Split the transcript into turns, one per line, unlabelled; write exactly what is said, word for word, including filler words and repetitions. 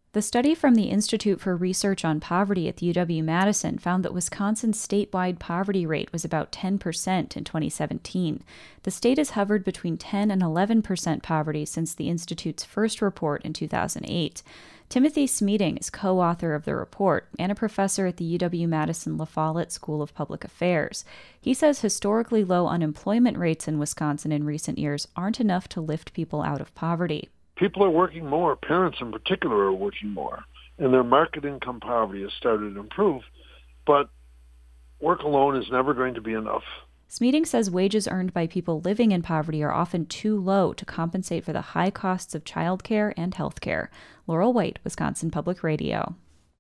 The study from the Institute for Research on Poverty at the U W-Madison found that Wisconsin's statewide poverty rate was about ten percent in twenty seventeen. The state has hovered between ten and eleven percent poverty since the Institute's first report in two thousand eight. Timothy Smeating is co-author of the report and a professor at the U W-Madison La Follette School of Public Affairs. He says historically low unemployment rates in Wisconsin in recent years aren't enough to lift people out of poverty.
People are working more. Parents in particular are working more, and their market income poverty has started to improve. But work alone is never going to be enough.
Smeating says wages earned by people living in poverty are often too low to compensate for the high costs of childcare and health care. Laurel White, Wisconsin Public Radio.